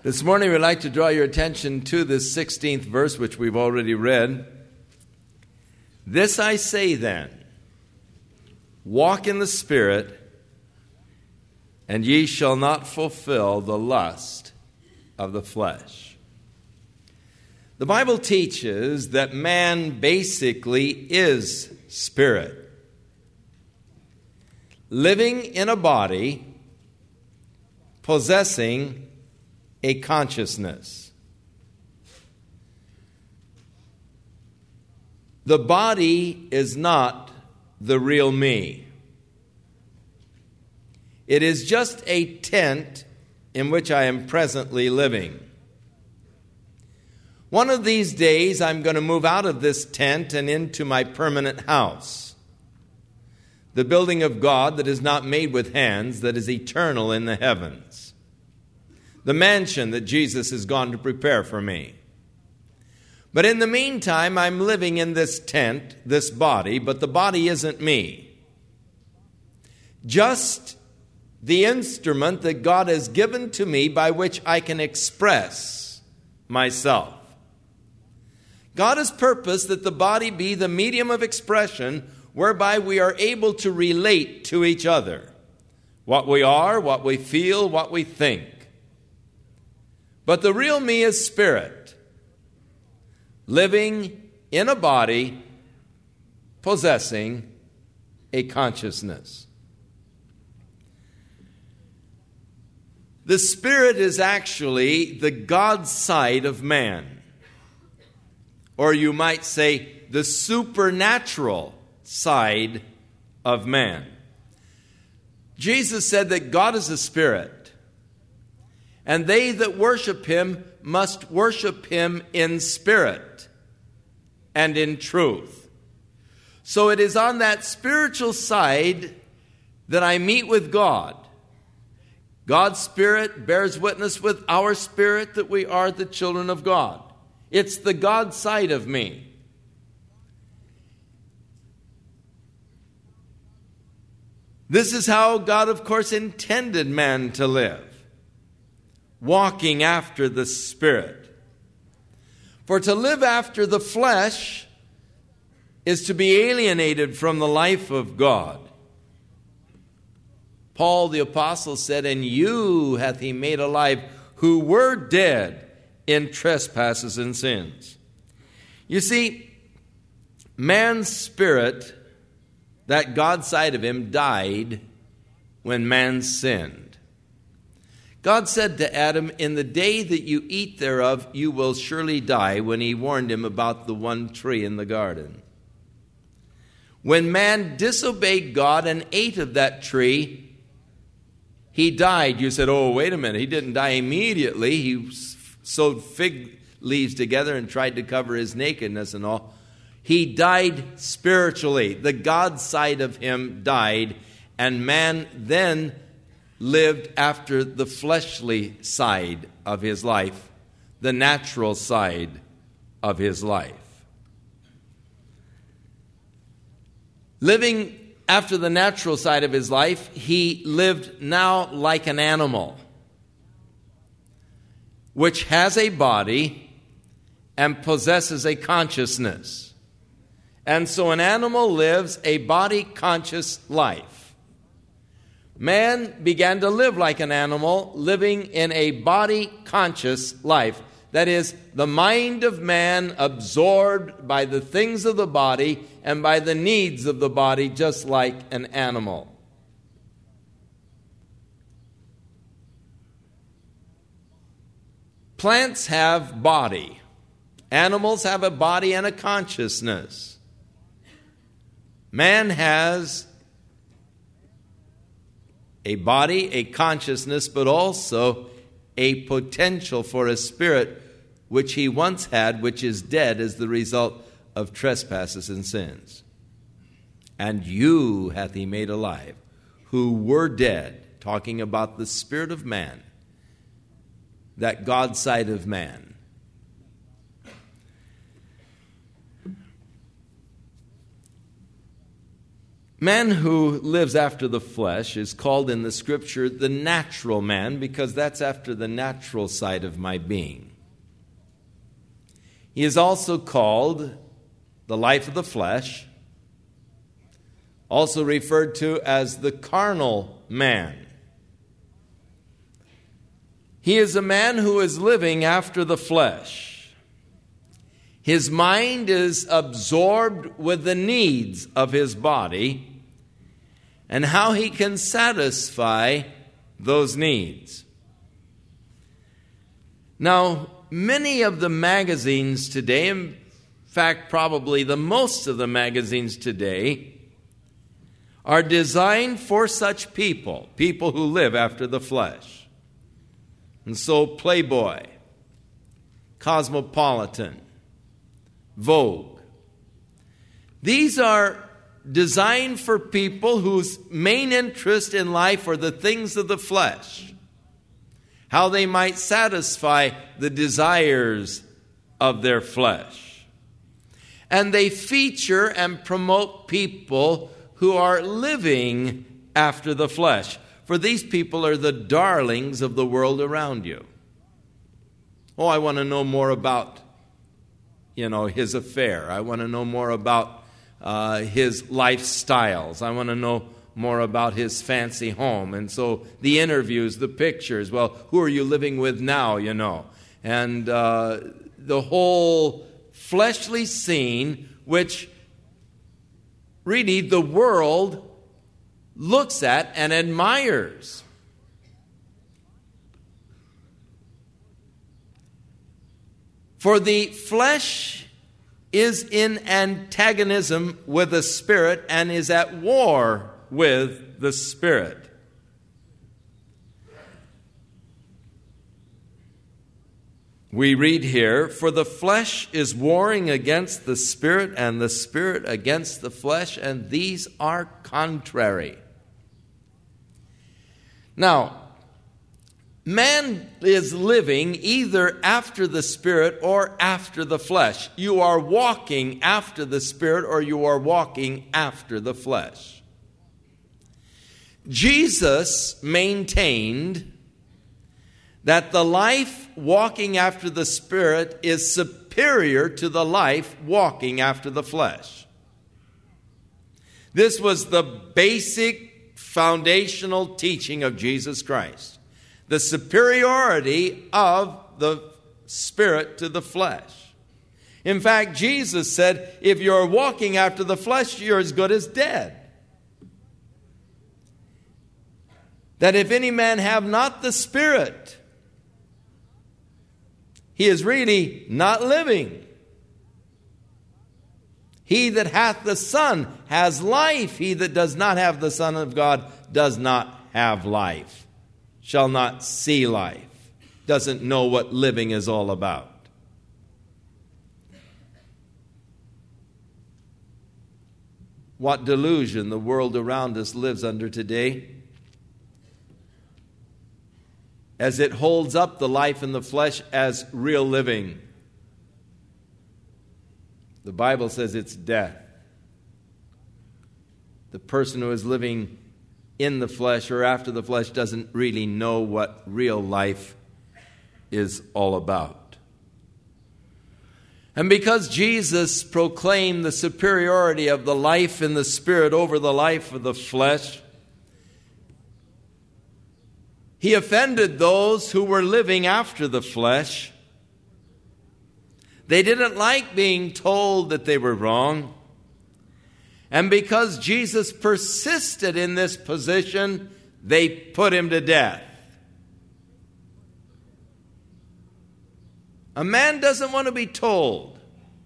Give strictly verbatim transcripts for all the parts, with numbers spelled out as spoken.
This morning we'd like to draw your attention to this sixteenth verse, which we've already read. This I say then, walk in the Spirit, and ye shall not fulfill the lust of the flesh. The Bible teaches that man basically is spirit, living in a body, possessing a consciousness. The body is not the real me. It is just a tent in which I am presently living. One of these days, I'm going to move out of this tent and into my permanent house, the building of God that is not made with hands, that is eternal in the heavens. The mansion that Jesus has gone to prepare for me. But in the meantime, I'm living in this tent, this body, but the body isn't me. Just the instrument that God has given to me by which I can express myself. God has purposed that the body be the medium of expression whereby we are able to relate to each other. What we are, what we feel, what we think. But the real me is spirit, living in a body, possessing a consciousness. The spirit is actually the God side of man. Or you might say the supernatural side of man. Jesus said that God is a spirit. And they that worship him must worship him in spirit and in truth. So it is on that spiritual side that I meet with God. God's Spirit bears witness with our spirit that we are the children of God. It's the God side of me. This is how God, of course, intended man to live. Walking after the Spirit. For to live after the flesh is to be alienated from the life of God. Paul the apostle said, "And you hath he made alive who were dead in trespasses and sins." You see, man's spirit, that God side of him, died when man sinned. God said to Adam, "In the day that you eat thereof, you will surely die," when he warned him about the one tree in the garden. When man disobeyed God and ate of that tree, he died. You said, "Oh, wait a minute. He didn't die immediately. He sewed fig leaves together and tried to cover his nakedness and all." He died spiritually. The God side of him died, and man then lived after the fleshly side of his life, the natural side of his life. Living after the natural side of his life, he lived now like an animal, which has a body and possesses a consciousness. And so an animal lives a body-conscious life. Man began to live like an animal, living in a body-conscious life. That is, the mind of man absorbed by the things of the body and by the needs of the body, just like an animal. Plants have body. Animals have a body and a consciousness. Man has a body, a consciousness, but also a potential for a spirit which he once had, which is dead as the result of trespasses and sins. And you hath he made alive, who were dead, talking about the spirit of man, that God side of man. Man who lives after the flesh is called in the Scripture the natural man, because that's after the natural side of my being. He is also called the life of the flesh, also referred to as the carnal man. He is a man who is living after the flesh. His mind is absorbed with the needs of his body and how he can satisfy those needs. Now, many of the magazines today, in fact, probably the most of the magazines today, are designed for such people, people who live after the flesh. And so Playboy, Cosmopolitan, Vogue, these are designed for people whose main interest in life are the things of the flesh, how they might satisfy the desires of their flesh. And they feature and promote people who are living after the flesh. For these people are the darlings of the world around you. Oh, I want to know more about, you know, his affair. I want to know more about uh, his lifestyles. I want to know more about his fancy home. And so the interviews, the pictures, well, who are you living with now, you know? And uh, the whole fleshly scene, which really the world looks at and admires. For the flesh is in antagonism with the Spirit and is at war with the Spirit. We read here, for the flesh is warring against the Spirit, and the Spirit against the flesh, and these are contrary. Now, man is living either after the Spirit or after the flesh. You are walking after the Spirit or you are walking after the flesh. Jesus maintained that the life walking after the Spirit is superior to the life walking after the flesh. This was the basic foundational teaching of Jesus Christ. The superiority of the Spirit to the flesh. In fact, Jesus said, if you're walking after the flesh, you're as good as dead. That if any man have not the Spirit, he is really not living. He that hath the Son has life. He that does not have the Son of God does not have life. Shall not see life. Doesn't know what living is all about. What delusion the world around us lives under today, as it holds up the life in the flesh as real living. The Bible says it's death. The person who is living in the flesh or after the flesh doesn't really know what real life is all about. And because Jesus proclaimed the superiority of the life in the Spirit over the life of the flesh, he offended those who were living after the flesh. They didn't like being told that they were wrong. And because Jesus persisted in this position, they put him to death. A man doesn't want to be told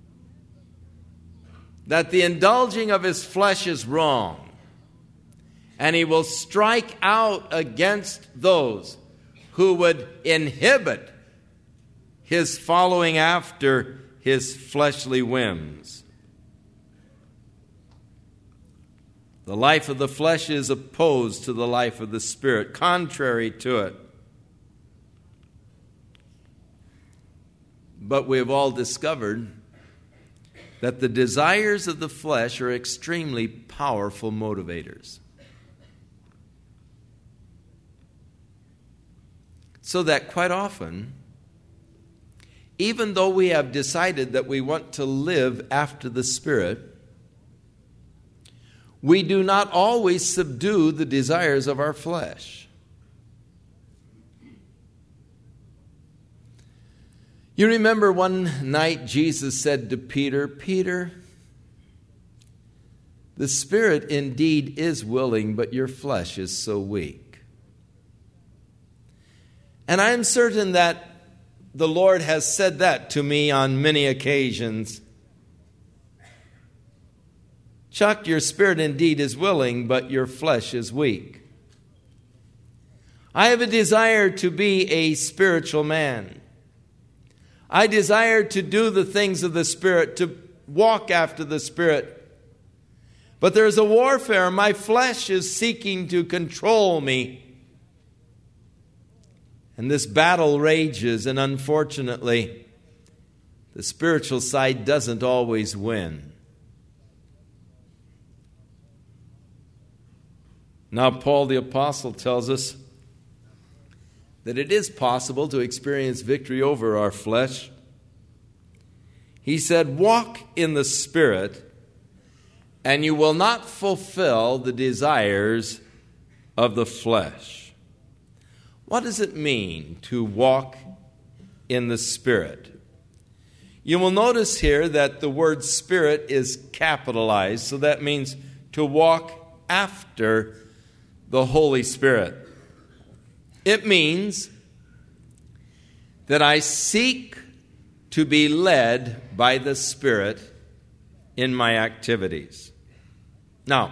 that the indulging of his flesh is wrong. And he will strike out against those who would inhibit his following after his fleshly whims. The life of the flesh is opposed to the life of the Spirit, contrary to it. But we have all discovered that the desires of the flesh are extremely powerful motivators. So that quite often, even though we have decided that we want to live after the Spirit, we do not always subdue the desires of our flesh. You remember one night Jesus said to Peter, Peter, the Spirit indeed is willing, but your flesh is so weak. And I am certain that the Lord has said that to me on many occasions. Chuck, your spirit indeed is willing, but your flesh is weak. I have a desire to be a spiritual man. I desire to do the things of the Spirit, to walk after the Spirit. But there's a warfare. My flesh is seeking to control me. And this battle rages, and unfortunately, the spiritual side doesn't always win. Now, Paul the Apostle tells us that it is possible to experience victory over our flesh. He said, walk in the Spirit, and you will not fulfill the desires of the flesh. What does it mean to walk in the Spirit? You will notice here that the word Spirit is capitalized, so that means to walk after the Holy Spirit. It means that I seek to be led by the Spirit in my activities. Now,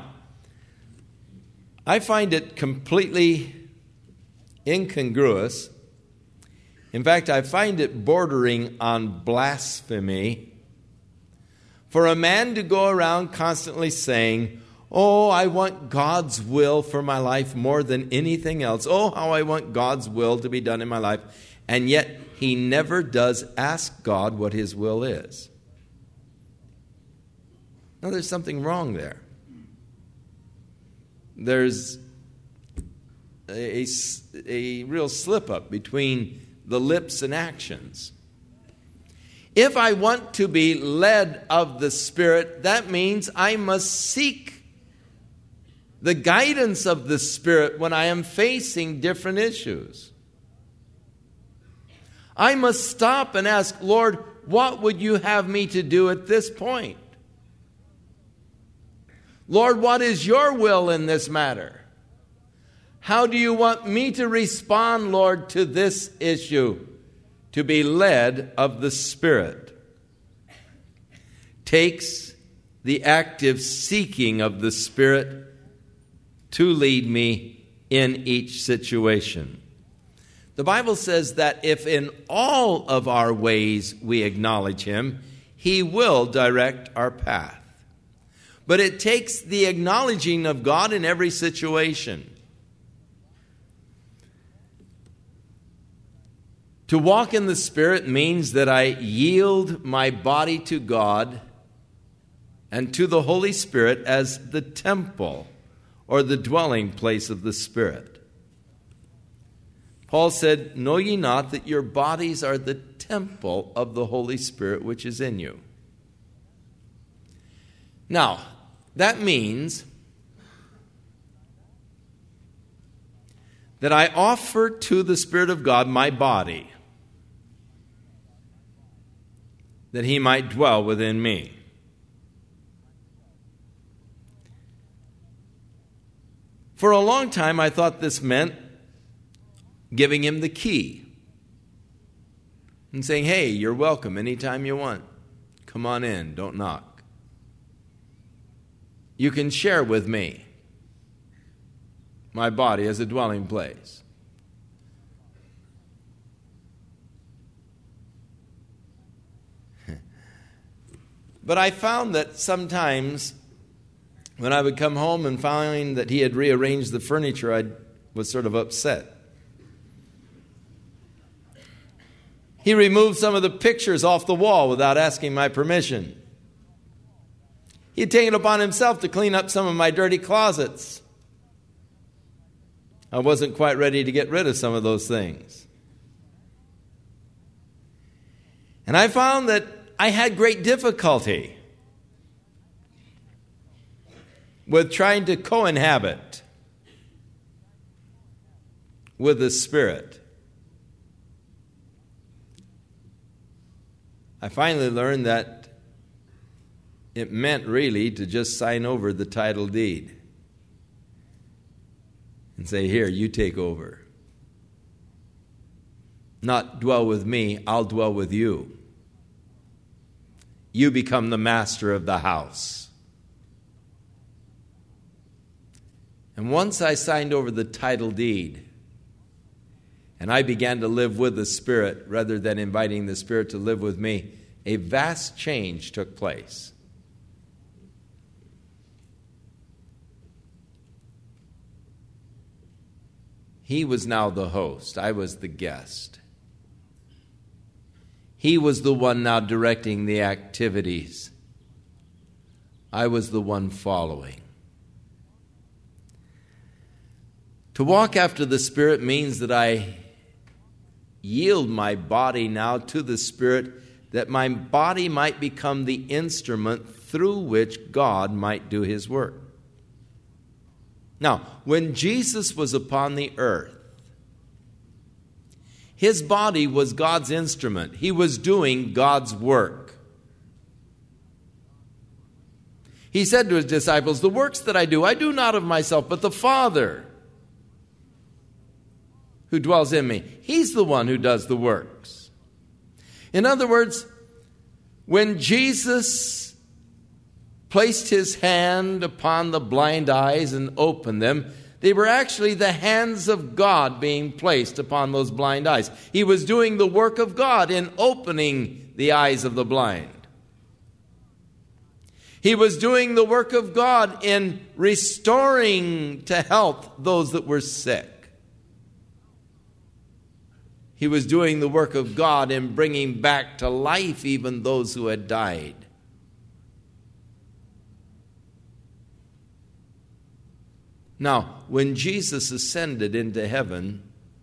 I find it completely incongruous. In fact, I find it bordering on blasphemy for a man to go around constantly saying, oh, I want God's will for my life more than anything else. Oh, how I want God's will to be done in my life. And yet, he never does ask God what his will is. Now, there's something wrong there. There's a, a real slip-up between the lips and actions. If I want to be led of the Spirit, that means I must seek the guidance of the Spirit when I am facing different issues. I must stop and ask, Lord, what would you have me to do at this point? Lord, what is your will in this matter? How do you want me to respond, Lord, to this issue? To be led of the Spirit takes the active seeking of the Spirit to lead me in each situation. The Bible says that if in all of our ways we acknowledge Him, He will direct our path. But it takes the acknowledging of God in every situation. To walk in the Spirit means that I yield my body to God and to the Holy Spirit as the temple or the dwelling place of the Spirit. Paul said, know ye not that your bodies are the temple of the Holy Spirit which is in you? Now, that means that I offer to the Spirit of God my body, that He might dwell within me. For a long time, I thought this meant giving Him the key and saying, hey, you're welcome anytime you want. Come on in, don't knock. You can share with me my body as a dwelling place. But I found that sometimes when I would come home and find that He had rearranged the furniture, I was sort of upset. He removed some of the pictures off the wall without asking my permission. He had taken upon himself to clean up some of my dirty closets. I wasn't quite ready to get rid of some of those things. And I found that I had great difficulty with trying to co-inhabit with the Spirit. I finally learned that it meant really to just sign over the title deed and say, here, you take over. Not dwell with me, I'll dwell with you. You become the master of the house. And once I signed over the title deed, and I began to live with the Spirit rather than inviting the Spirit to live with me, a vast change took place. He was now the host. I was the guest. He was the one now directing the activities. I was the one following. To walk after the Spirit means that I yield my body now to the Spirit, that my body might become the instrument through which God might do His work. Now, when Jesus was upon the earth, His body was God's instrument. He was doing God's work. He said to His disciples, the works that I do, I do not of myself, but the Father who dwells in me. He's the one who does the works. In other words, when Jesus placed His hand upon the blind eyes and opened them, they were actually the hands of God being placed upon those blind eyes. He was doing the work of God in opening the eyes of the blind. He was doing the work of God in restoring to health those that were sick. He was doing the work of God in bringing back to life even those who had died. Now, when Jesus ascended into heaven,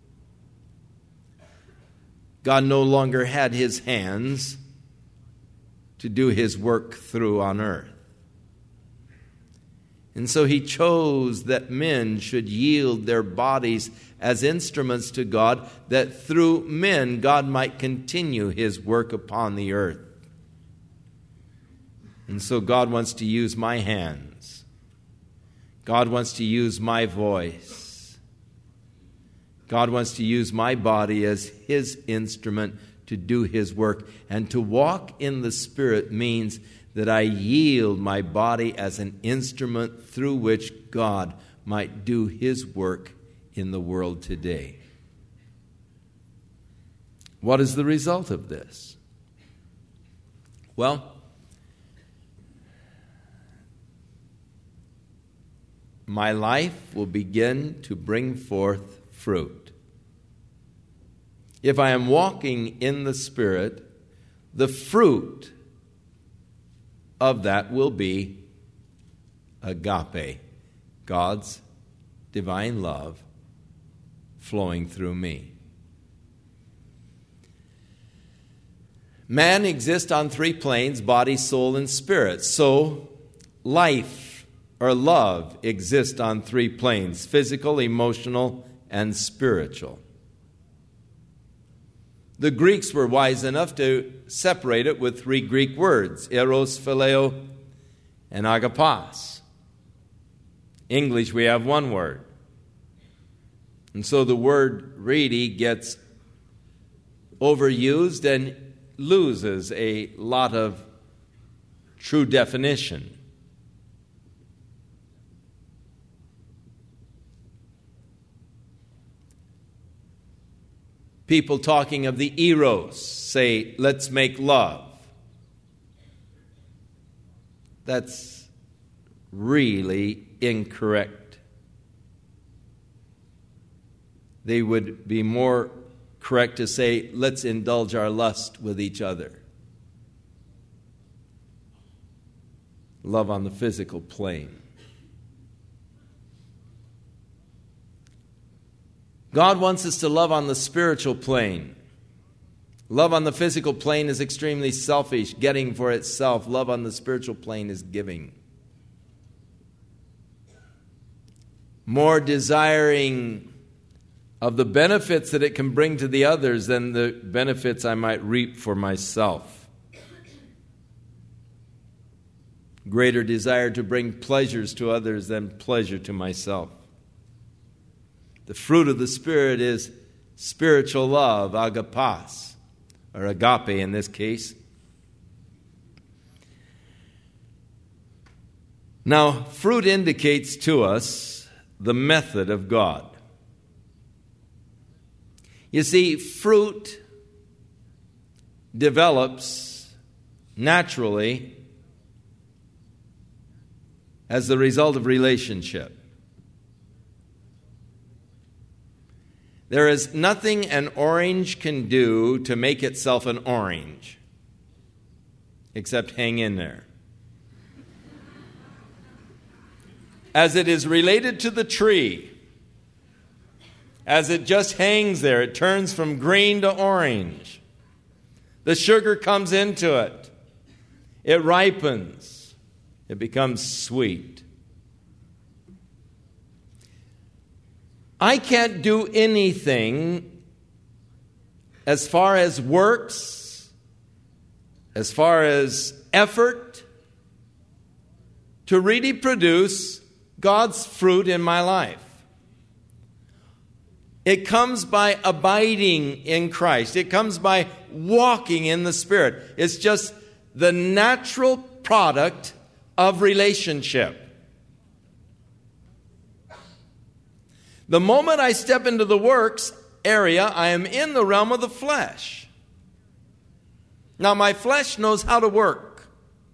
God no longer had His hands to do His work through on earth. And so He chose that men should yield their bodies as instruments to God, that through men God might continue His work upon the earth. And so God wants to use my hands. God wants to use my voice. God wants to use my body as His instrument to do His work. And to walk in the Spirit means that I yield my body as an instrument through which God might do His work in the world today. What is the result of this? Well, my life will begin to bring forth fruit. If I am walking in the Spirit, the fruit of that will be agape, God's divine love flowing through me. Man exists on three planes, body, soul, and spirit. So life or love exists on three planes, physical, emotional, and spiritual. The Greeks were wise enough to separate it with three Greek words, eros, phileo, and agapos. English, we have one word. And so the word really gets overused and loses a lot of true definition. People talking of the eros say, let's make love. That's really incorrect. They would be more correct to say, let's indulge our lust with each other. love on the physical plane. God wants us to love on the spiritual plane. Love on the physical plane is extremely selfish, getting for itself. Love on the spiritual plane is giving. More desiring of the benefits that it can bring to the others than the benefits I might reap for myself. Greater desire to bring pleasures to others than pleasure to myself. The fruit of the Spirit is spiritual love, agapas, or agape in this case. Now, fruit indicates to us the method of God. You see, fruit develops naturally as the result of relationship. There is nothing an orange can do to make itself an orange, except hang in there. As it is related to the tree, as it just hangs there, it turns from green to orange. The sugar comes into it. It ripens. It becomes sweet. I can't do anything as far as works, as far as effort, to really produce God's fruit in my life. It comes by abiding in Christ. It comes by walking in the Spirit. It's just the natural product of relationship. The moment I step into the works area, I am in the realm of the flesh. Now, my flesh knows how to work.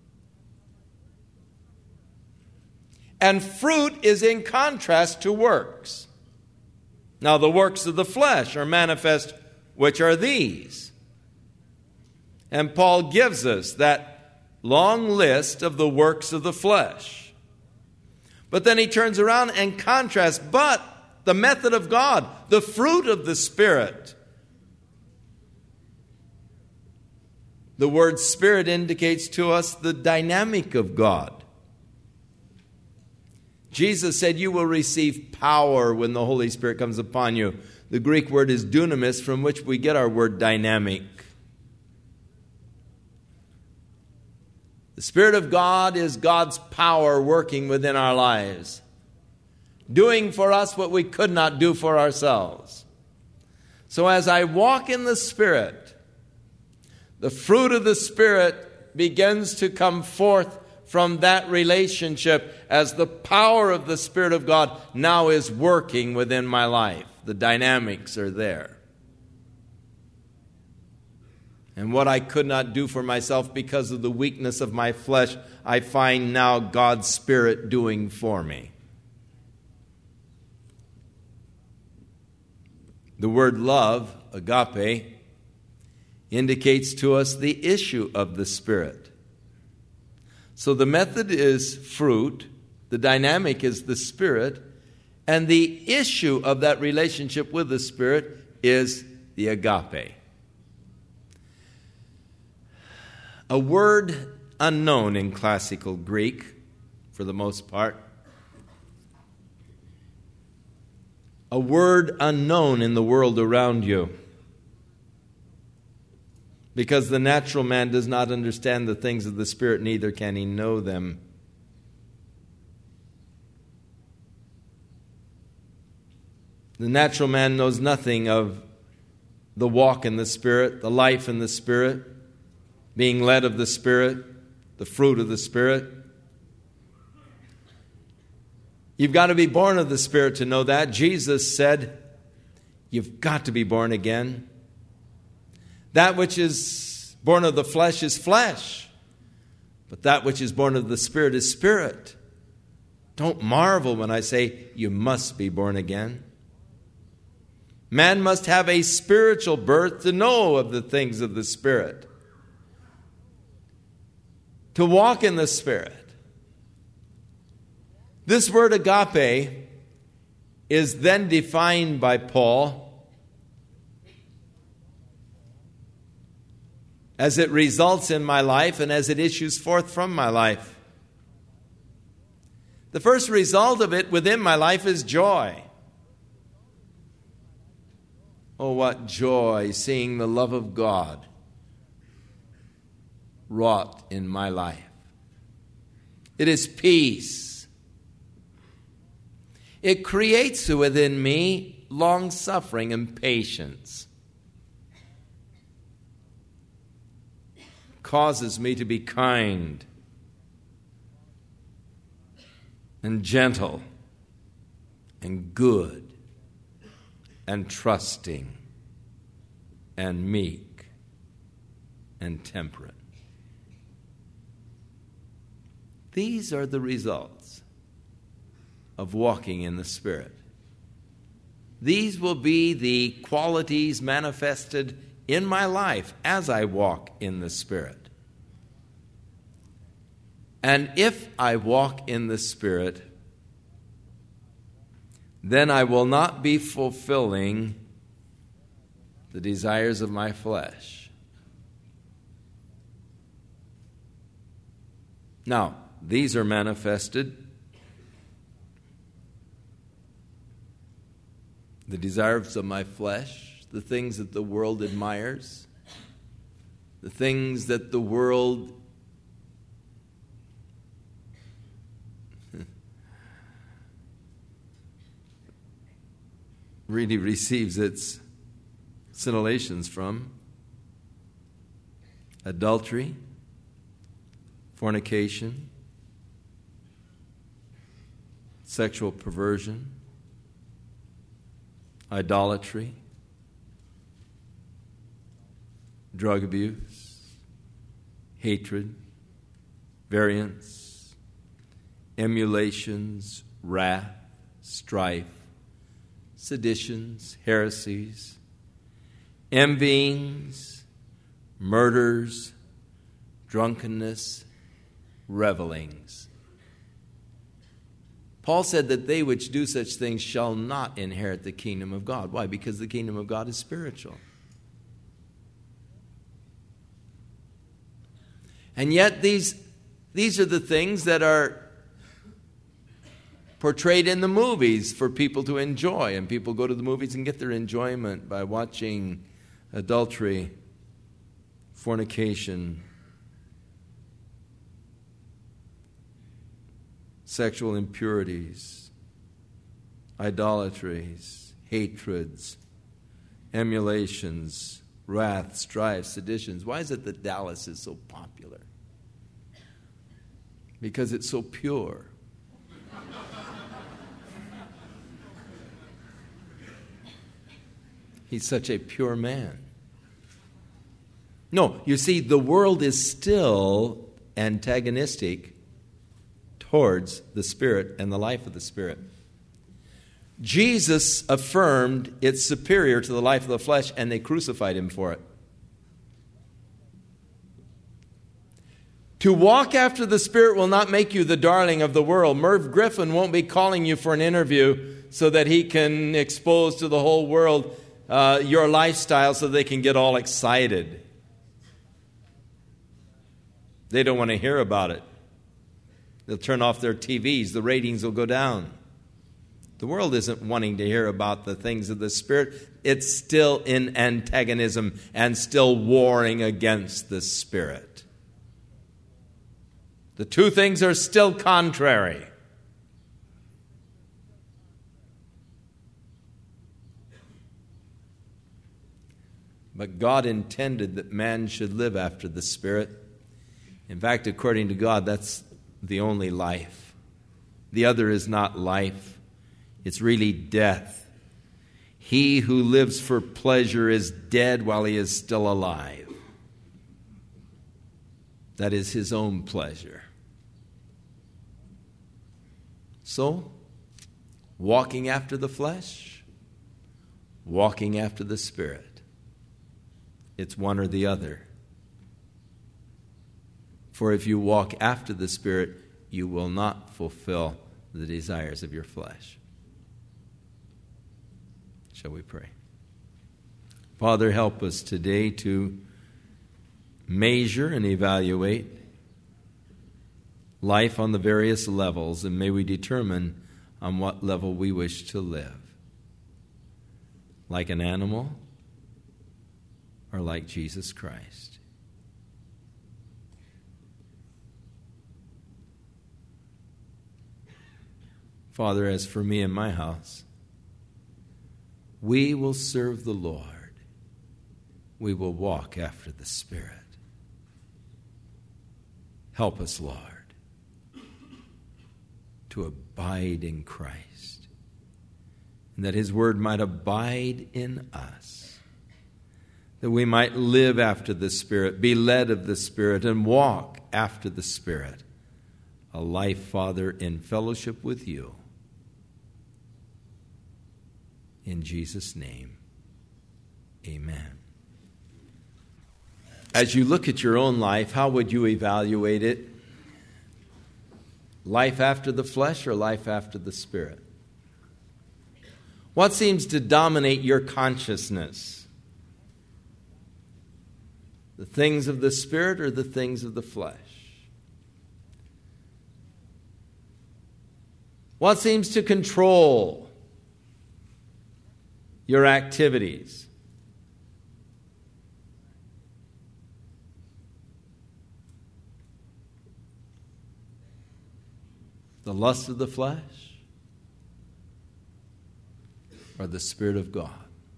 And fruit is in contrast to works. Now, the works of the flesh are manifest, which are these. And Paul gives us that long list of the works of the flesh. But then he turns around and contrasts, but the method of God, the fruit of the Spirit. The word Spirit indicates to us the dynamic of God. Jesus said, you will receive power when the Holy Spirit comes upon you. The Greek word is dunamis, from which we get our word dynamic. The Spirit of God is God's power working within our lives, doing for us what we could not do for ourselves. So as I walk in the Spirit, the fruit of the Spirit begins to come forth from that relationship as the power of the Spirit of God now is working within my life. The dynamics are there. And what I could not do for myself because of the weakness of my flesh, I find now God's Spirit doing for me. The word love, agape, indicates to us the issue of the Spirit. So the method is fruit, the dynamic is the Spirit, and the issue of that relationship with the Spirit is the agape. A word unknown in classical Greek, for the most part. A word unknown in the world around you. Because the natural man does not understand the things of the Spirit, neither can he know them. The natural man knows nothing of the walk in the Spirit, the life in the Spirit, being led of the Spirit, the fruit of the Spirit. You've got to be born of the Spirit to know that. Jesus said, you've got to be born again. That which is born of the flesh is flesh, but that which is born of the Spirit is spirit. Don't marvel when I say you must be born again. Man must have a spiritual birth to know of the things of the Spirit, to walk in the Spirit. This word agape is then defined by Paul as it results in my life and as it issues forth from my life. The first result of it within my life is joy. Oh, what joy seeing the love of God wrought in my life. It is peace. It creates within me long-suffering and patience. Causes me to be kind and gentle and good and trusting and meek and temperate. These are the results of walking in the Spirit. These will be the qualities manifested in my life as I walk in the Spirit. And if I walk in the Spirit, then I will not be fulfilling the desires of my flesh. Now, these are manifested. The desires of my flesh, the things that the world admires, the things that the world really receives its scintillations from: adultery, fornication, sexual perversion, idolatry, drug abuse, hatred, variance, emulations, wrath, strife, seditions, heresies, envyings, murders, drunkenness, revelings. Paul said that they which do such things shall not inherit the kingdom of God. Why? Because the kingdom of God is spiritual. And yet these, these are the things that are portrayed in the movies for people to enjoy. And people go to the movies and get their enjoyment by watching adultery, fornication, sexual impurities, idolatries, hatreds, emulations, wrath, strife, seditions. Why is it that Dallas is so popular? Because it's so pure. He's such a pure man. No, you see, the world is still antagonistic towards the Spirit and the life of the Spirit. Jesus affirmed it's superior to the life of the flesh, and they crucified him for it. To walk after the Spirit will not make you the darling of the world. Merv Griffin won't be calling you for an interview so that he can expose to the whole world uh, your lifestyle so they can get all excited. They don't want to hear about it. They'll turn off their T Vs. The ratings will go down. The world isn't wanting to hear about the things of the Spirit. It's still in antagonism and still warring against the Spirit. The two things are still contrary. But God intended that man should live after the Spirit. In fact, according to God, that's the only life. The other is not life. It's really death. He who lives for pleasure is dead while he is still alive. That is his own pleasure. So, walking after the flesh, walking after the Spirit. It's one or the other. For if you walk after the Spirit, you will not fulfill the desires of your flesh. Shall we pray? Father, help us today to measure and evaluate life on the various levels, and may we determine on what level we wish to live. Like an animal or like Jesus Christ. Father, as for me and my house, we will serve the Lord. We will walk after the Spirit. Help us, Lord, to abide in Christ, and that His Word might abide in us, that we might live after the Spirit, be led of the Spirit, and walk after the Spirit. A life, Father, in fellowship with You. In Jesus' name, amen. As you look at your own life, how would you evaluate it? Life after the flesh or life after the Spirit? What seems to dominate your consciousness? The things of the Spirit or the things of the flesh? What seems to control your activities? The lust of the flesh or the Spirit of God?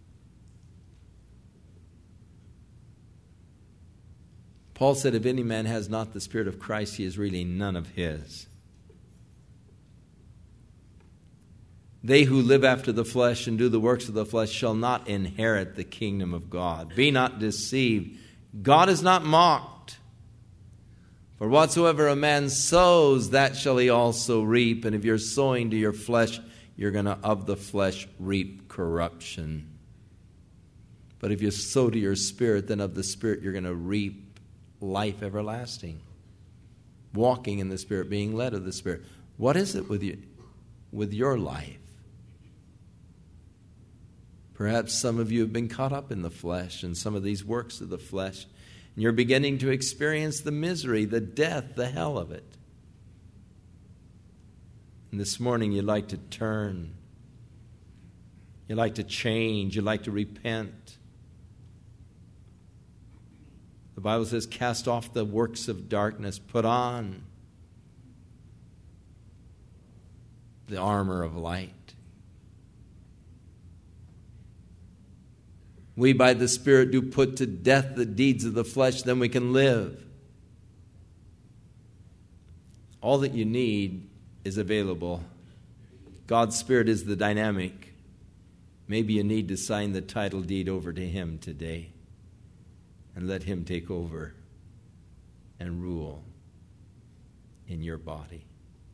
Paul said, if any man has not the Spirit of Christ, he is really none of his. They who live after the flesh and do the works of the flesh shall not inherit the kingdom of God. Be not deceived. God is not mocked. For whatsoever a man sows, that shall he also reap. And if you're sowing to your flesh, you're going to of the flesh reap corruption. But if you sow to your spirit, then of the Spirit you're going to reap life everlasting. Walking in the Spirit, being led of the Spirit. What is it with you, with your life? Perhaps some of you have been caught up in the flesh and some of these works of the flesh, and you're beginning to experience the misery, the death, the hell of it. And this morning you'd like to turn. You'd like to change. You'd like to repent. The Bible says, cast off the works of darkness, put on the armor of light. We by the Spirit do put to death the deeds of the flesh, then we can live. All that you need is available. God's Spirit is the dynamic. Maybe you need to sign the title deed over to Him today and let Him take over and rule in your body.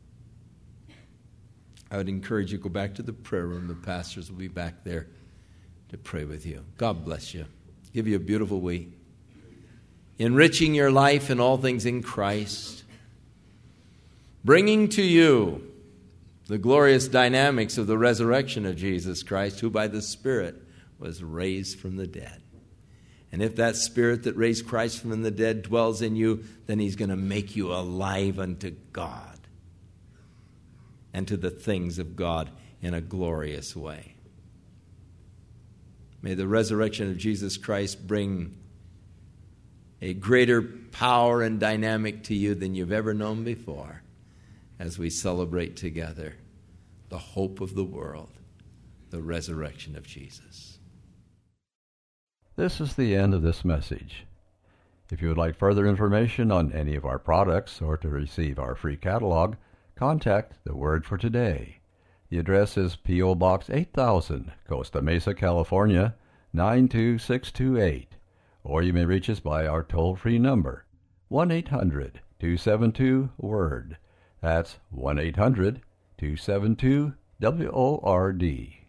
I would encourage you to go back to the prayer room. The pastors will be back there to pray with you. God bless you. Give you a beautiful week. Enriching your life in all things in Christ. Bringing to you the glorious dynamics of the resurrection of Jesus Christ, who by the Spirit was raised from the dead. And if that Spirit that raised Christ from the dead dwells in you, then He's going to make you alive unto God and to the things of God in a glorious way. May the resurrection of Jesus Christ bring a greater power and dynamic to you than you've ever known before as we celebrate together the hope of the world, the resurrection of Jesus. This is the end of this message. If you would like further information on any of our products or to receive our free catalog, contact The Word for Today. The address is P O. Box eight thousand, Costa Mesa, California, nine two six two eight. Or you may reach us by our toll-free number, one eight hundred two seven two WORD. That's one eight hundred two seven two W O R D.